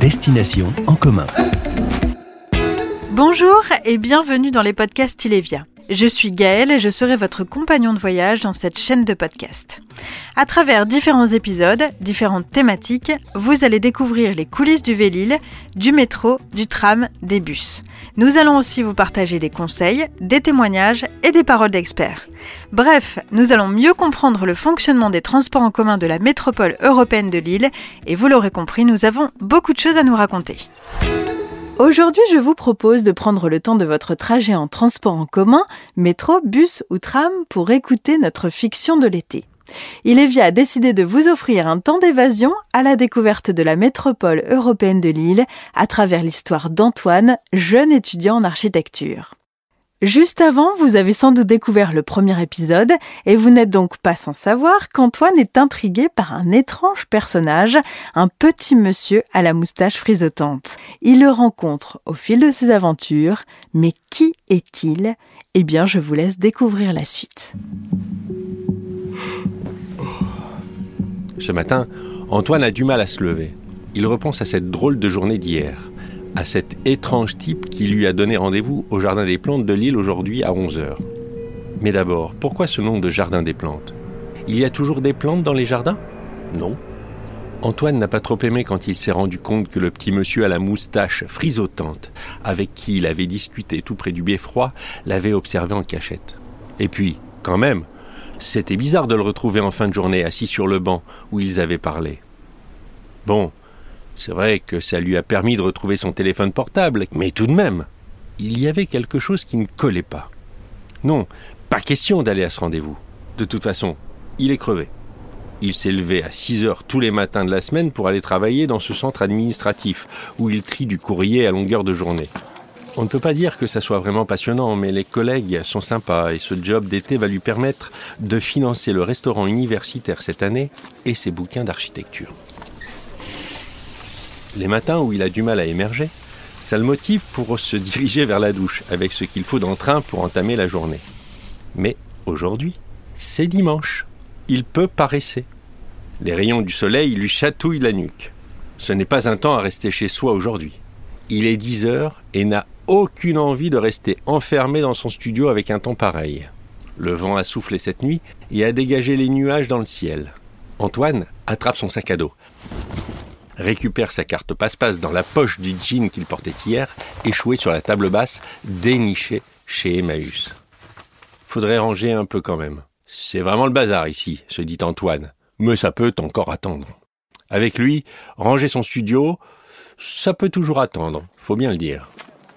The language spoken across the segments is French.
Destination en commun. Bonjour et bienvenue dans les podcasts Ilévia. Je suis Gaëlle et je serai votre compagnon de voyage dans cette chaîne de podcasts. À travers différents épisodes, différentes thématiques, vous allez découvrir les coulisses du Vélil, du métro, du tram, des bus. Nous allons aussi vous partager des conseils, des témoignages et des paroles d'experts. Bref, nous allons mieux comprendre le fonctionnement des transports en commun de la métropole européenne de Lille et vous l'aurez compris, nous avons beaucoup de choses à nous raconter. Aujourd'hui, je vous propose de prendre le temps de votre trajet en transport en commun, métro, bus ou tram pour écouter notre fiction de l'été. Ilévia a décidé de vous offrir un temps d'évasion à la découverte de la métropole européenne de Lille à travers l'histoire d'Antoine, jeune étudiant en architecture. Juste avant, vous avez sans doute découvert le premier épisode et vous n'êtes donc pas sans savoir qu'Antoine est intrigué par un étrange personnage, un petit monsieur à la moustache frisotante. Il le rencontre au fil de ses aventures, mais qui est-il ? Eh bien, je vous laisse découvrir la suite. Ce matin, Antoine a du mal à se lever. Il repense à cette drôle de journée d'hier, à cet étrange type qui lui a donné rendez-vous au Jardin des Plantes de Lille aujourd'hui à 11h. Mais d'abord, pourquoi ce nom de Jardin des Plantes ? Il y a toujours des plantes dans les jardins ? Non. Antoine n'a pas trop aimé quand il s'est rendu compte que le petit monsieur à la moustache frisotante, avec qui il avait discuté tout près du beffroi, l'avait observé en cachette. Et puis, quand même, c'était bizarre de le retrouver en fin de journée assis sur le banc où ils avaient parlé. Bon, c'est vrai que ça lui a permis de retrouver son téléphone portable, mais tout de même, il y avait quelque chose qui ne collait pas. Non, pas question d'aller à ce rendez-vous. De toute façon, il est crevé. Il s'est levé à 6h tous les matins de la semaine pour aller travailler dans ce centre administratif où il trie du courrier à longueur de journée. On ne peut pas dire que ça soit vraiment passionnant, mais les collègues sont sympas et ce job d'été va lui permettre de financer le restaurant universitaire cette année et ses bouquins d'architecture. Les matins où il a du mal à émerger, ça le motive pour se diriger vers la douche avec ce qu'il faut d'entrain pour entamer la journée. Mais aujourd'hui, c'est dimanche. Il peut paresser. Les rayons du soleil lui chatouillent la nuque. Ce n'est pas un temps à rester chez soi aujourd'hui. Il est 10h et n'a aucune envie de rester enfermé dans son studio avec un temps pareil. Le vent a soufflé cette nuit et a dégagé les nuages dans le ciel. Antoine attrape son sac à dos, récupère sa carte passe-passe dans la poche du jean qu'il portait hier, échoué sur la table basse, dénichée chez Emmaüs. Faudrait ranger un peu quand même. C'est vraiment le bazar ici, se dit Antoine, mais ça peut encore attendre. Avec lui, ranger son studio, ça peut toujours attendre, faut bien le dire.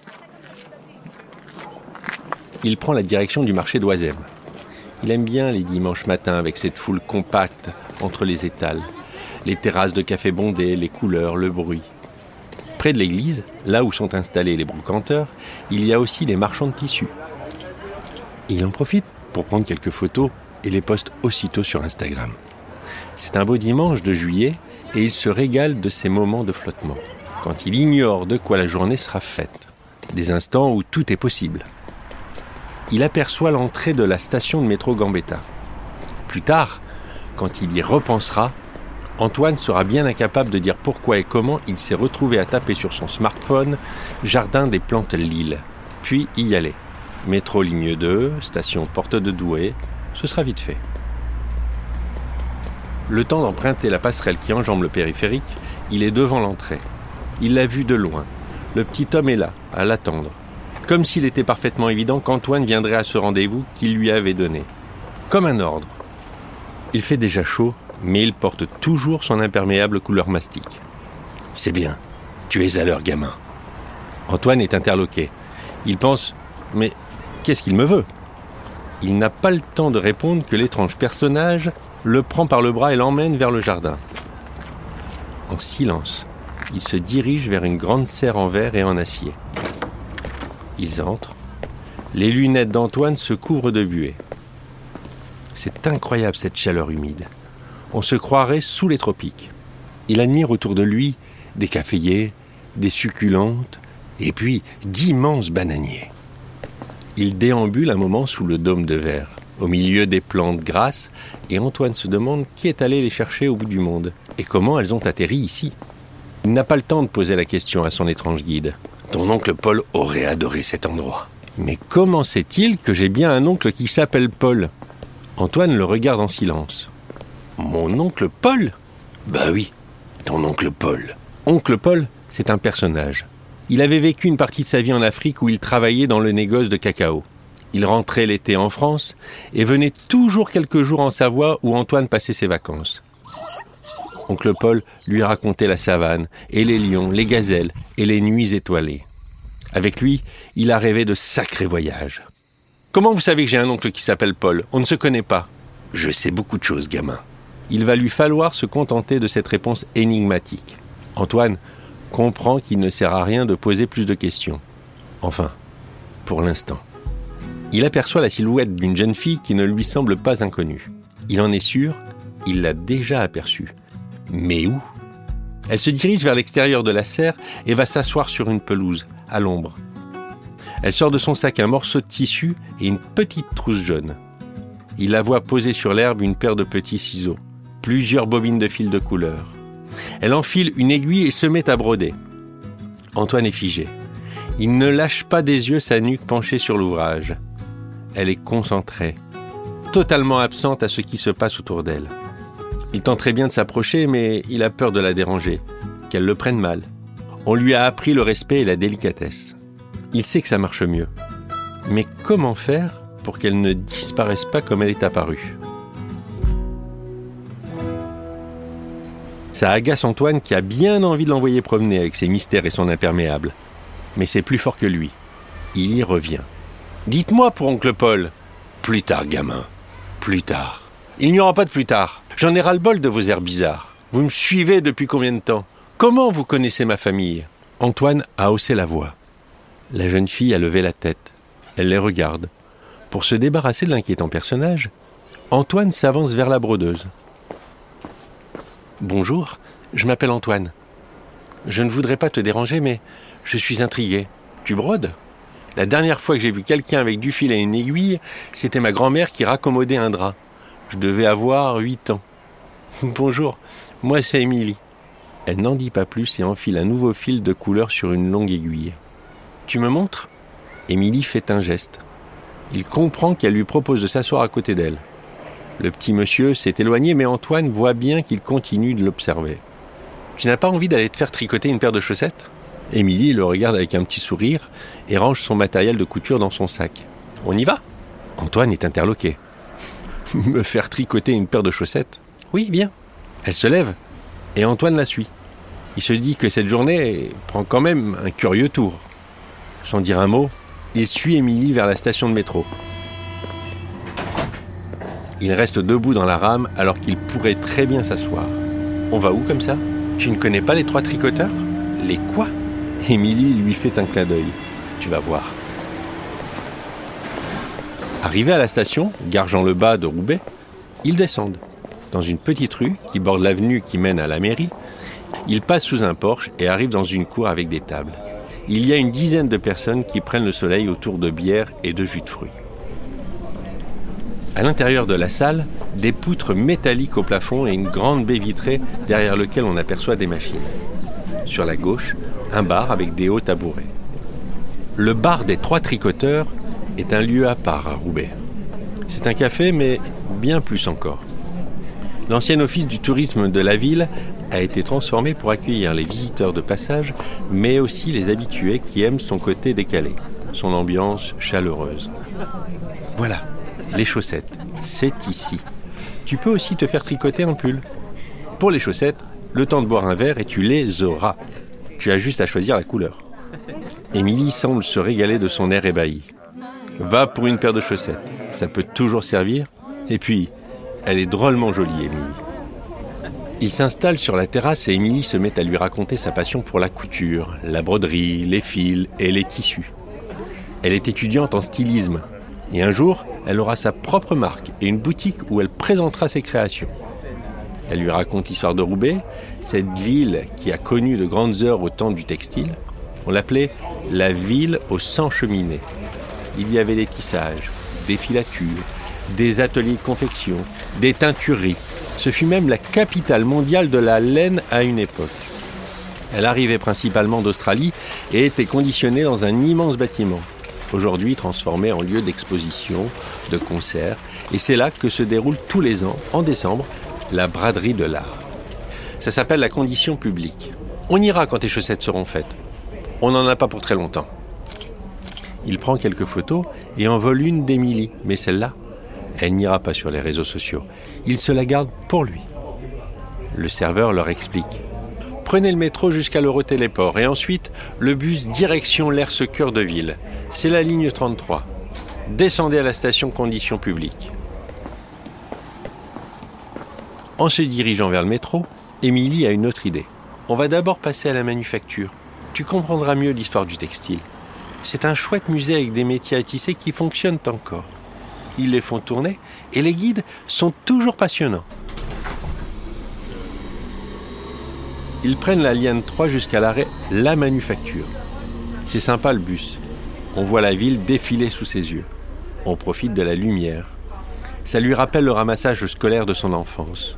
Il prend la direction du marché d'Oisem. Il aime bien les dimanches matins avec cette foule compacte entre les étals. Les terrasses de café bondées, les couleurs, le bruit. Près de l'église, là où sont installés les brocanteurs, il y a aussi les marchands de tissus. Il en profite pour prendre quelques photos et les poste aussitôt sur Instagram. C'est un beau dimanche de juillet et il se régale de ces moments de flottement, quand il ignore de quoi la journée sera faite. Des instants où tout est possible. Il aperçoit l'entrée de la station de métro Gambetta. Plus tard, quand il y repensera, Antoine sera bien incapable de dire pourquoi et comment il s'est retrouvé à taper sur son smartphone « Jardin des Plantes Lille », puis y aller. Métro ligne 2, station Porte de Douai, ce sera vite fait. Le temps d'emprunter la passerelle qui enjambe le périphérique, il est devant l'entrée. Il l'a vu de loin. Le petit homme est là, à l'attendre. Comme s'il était parfaitement évident qu'Antoine viendrait à ce rendez-vous qu'il lui avait donné. Comme un ordre. Il fait déjà chaud, mais il porte toujours son imperméable couleur mastic. « C'est bien, tu es à l'heure, gamin. » Antoine est interloqué. Il pense « Mais qu'est-ce qu'il me veut ?» Il n'a pas le temps de répondre que l'étrange personnage le prend par le bras et l'emmène vers le jardin. En silence, il se dirige vers une grande serre en verre et en acier. Ils entrent. Les lunettes d'Antoine se couvrent de buée. C'est incroyable cette chaleur humide. On se croirait sous les tropiques. Il admire autour de lui des caféiers, des succulentes et puis d'immenses bananiers. Il déambule un moment sous le dôme de verre, au milieu des plantes grasses, et Antoine se demande qui est allé les chercher au bout du monde et comment elles ont atterri ici. Il n'a pas le temps de poser la question à son étrange guide. Ton oncle Paul aurait adoré cet endroit. Mais comment sait-il que j'ai bien un oncle qui s'appelle Paul ? Antoine le regarde en silence. Mon oncle Paul ? Bah oui, ton oncle Paul. Oncle Paul, c'est un personnage. Il avait vécu une partie de sa vie en Afrique où il travaillait dans le négoce de cacao. Il rentrait l'été en France et venait toujours quelques jours en Savoie où Antoine passait ses vacances. Oncle Paul lui racontait la savane et les lions, les gazelles et les nuits étoilées. Avec lui, il a rêvé de sacrés voyages. Comment vous savez que j'ai un oncle qui s'appelle Paul ? On ne se connaît pas. Je sais beaucoup de choses, gamin. Il va lui falloir se contenter de cette réponse énigmatique. Antoine comprend qu'il ne sert à rien de poser plus de questions. Enfin, pour l'instant. Il aperçoit la silhouette d'une jeune fille qui ne lui semble pas inconnue. Il en est sûr, il l'a déjà aperçue. Mais où ? Elle se dirige vers l'extérieur de la serre et va s'asseoir sur une pelouse, à l'ombre. Elle sort de son sac un morceau de tissu et une petite trousse jaune. Il la voit poser sur l'herbe une paire de petits ciseaux, plusieurs bobines de fil de couleur. Elle enfile une aiguille et se met à broder. Antoine est figé. Il ne lâche pas des yeux sa nuque penchée sur l'ouvrage. Elle est concentrée, totalement absente à ce qui se passe autour d'elle. Il tenterait bien de s'approcher, mais il a peur de la déranger, qu'elle le prenne mal. On lui a appris le respect et la délicatesse. Il sait que ça marche mieux. Mais comment faire pour qu'elle ne disparaisse pas comme elle est apparue ? Ça agace Antoine qui a bien envie de l'envoyer promener avec ses mystères et son imperméable. Mais c'est plus fort que lui. Il y revient. « Dites-moi pour oncle Paul. »« Plus tard, gamin. Plus tard. »« Il n'y aura pas de plus tard. J'en ai ras-le-bol de vos airs bizarres. Vous me suivez depuis combien de temps ? Comment vous connaissez ma famille ?» Antoine a haussé la voix. La jeune fille a levé la tête. Elle les regarde. Pour se débarrasser de l'inquiétant personnage, Antoine s'avance vers la brodeuse. « Bonjour, je m'appelle Antoine. Je ne voudrais pas te déranger, mais je suis intrigué. Tu brodes ? La dernière fois que j'ai vu quelqu'un avec du fil et une aiguille, c'était ma grand-mère qui raccommodait un drap. Je devais avoir 8 ans. Bonjour, moi c'est Émilie. » Elle n'en dit pas plus et enfile un nouveau fil de couleur sur une longue aiguille. « Tu me montres ?» Émilie fait un geste. Il comprend qu'elle lui propose de s'asseoir à côté d'elle. Le petit monsieur s'est éloigné, mais Antoine voit bien qu'il continue de l'observer. « Tu n'as pas envie d'aller te faire tricoter une paire de chaussettes ?» Émilie le regarde avec un petit sourire et range son matériel de couture dans son sac. « On y va ?» Antoine est interloqué. « Me faire tricoter une paire de chaussettes ? Oui, viens. » Elle se lève et Antoine la suit. Il se dit que cette journée prend quand même un curieux tour. Sans dire un mot, il suit Émilie vers la station de métro. Il reste debout dans la rame alors qu'il pourrait très bien s'asseoir. « On va où comme ça ? Tu ne connais pas les 3 tricoteurs ? » « Les quoi ?» Émilie lui fait un clin d'œil. « Tu vas voir. » Arrivés à la station, gare Jean-Lebas de Roubaix, ils descendent. Dans une petite rue qui borde l'avenue qui mène à la mairie, ils passent sous un porche et arrivent dans une cour avec des tables. Il y a une dizaine de personnes qui prennent le soleil autour de bières et de jus de fruits. À l'intérieur de la salle, des poutres métalliques au plafond et une grande baie vitrée derrière laquelle on aperçoit des machines. Sur la gauche, un bar avec des hauts tabourets. Le bar des 3 tricoteurs est un lieu à part à Roubaix. C'est un café, mais bien plus encore. L'ancien office du tourisme de la ville a été transformé pour accueillir les visiteurs de passage, mais aussi les habitués qui aiment son côté décalé, son ambiance chaleureuse. Voilà, les chaussettes, c'est ici. Tu peux aussi te faire tricoter un pull. Pour les chaussettes, le temps de boire un verre et tu les auras. Tu as juste à choisir la couleur. Émilie semble se régaler de son air ébahi. Va pour une paire de chaussettes, ça peut toujours servir. Et puis, elle est drôlement jolie, Émilie. Il s'installe sur la terrasse et Émilie se met à lui raconter sa passion pour la couture, la broderie, les fils et les tissus. Elle est étudiante en stylisme. Et un jour, elle aura sa propre marque et une boutique où elle présentera ses créations. Elle lui raconte l'histoire de Roubaix, cette ville qui a connu de grandes heures au temps du textile. On l'appelait la ville aux 100 cheminées. Il y avait des tissages, des filatures, des ateliers de confection, des teintureries. Ce fut même la capitale mondiale de la laine à une époque. Elle arrivait principalement d'Australie et était conditionnée dans un immense bâtiment, aujourd'hui transformé en lieu d'exposition, de concerts, et c'est là que se déroule tous les ans, en décembre, la braderie de l'art. Ça s'appelle la condition publique. On ira quand tes chaussettes seront faites. On n'en a pas pour très longtemps. Il prend quelques photos et en vole une d'Émilie, mais celle-là, elle n'ira pas sur les réseaux sociaux. Il se la garde pour lui. Le serveur leur explique. Prenez le métro jusqu'à l'Eurotéléport et ensuite le bus direction l'Hers cœur de ville. C'est la ligne 33. Descendez à la station condition publique. En se dirigeant vers le métro, Émilie a une autre idée. On va d'abord passer à la manufacture. Tu comprendras mieux l'histoire du textile. C'est un chouette musée avec des métiers à tisser qui fonctionnent encore. Ils les font tourner et les guides sont toujours passionnants. Ils prennent la ligne 3 jusqu'à l'arrêt La Manufacture. C'est sympa le bus. On voit la ville défiler sous ses yeux. On profite de la lumière. Ça lui rappelle le ramassage scolaire de son enfance.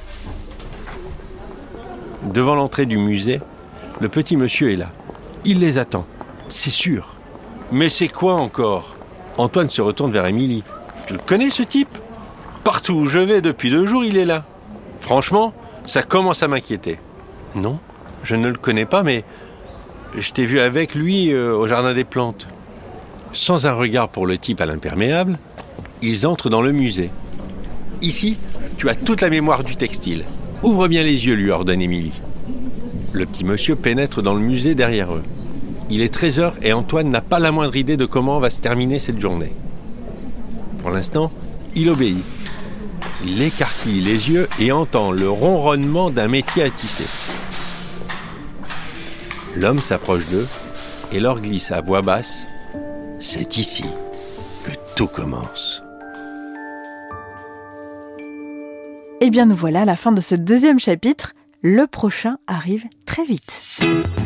Devant l'entrée du musée, le petit monsieur est là. Il les attend, c'est sûr. Mais c'est quoi encore ? Antoine se retourne vers Émilie. Tu le connais ce type ? Partout où je vais depuis 2 jours, il est là. Franchement, ça commence à m'inquiéter. Non, je ne le connais pas, mais je t'ai vu avec lui au jardin des plantes. Sans un regard pour le type à l'imperméable, ils entrent dans le musée. Ici, tu as toute la mémoire du textile. Ouvre bien les yeux, lui ordonne Émilie. Le petit monsieur pénètre dans le musée derrière eux. Il est 13h et Antoine n'a pas la moindre idée de comment va se terminer cette journée. Pour l'instant, il obéit. Il écarquille les yeux et entend le ronronnement d'un métier à tisser. L'homme s'approche d'eux et leur glisse à voix basse « C'est ici que tout commence ». Eh bien nous voilà à la fin de ce 2e chapitre. Le prochain arrive très vite.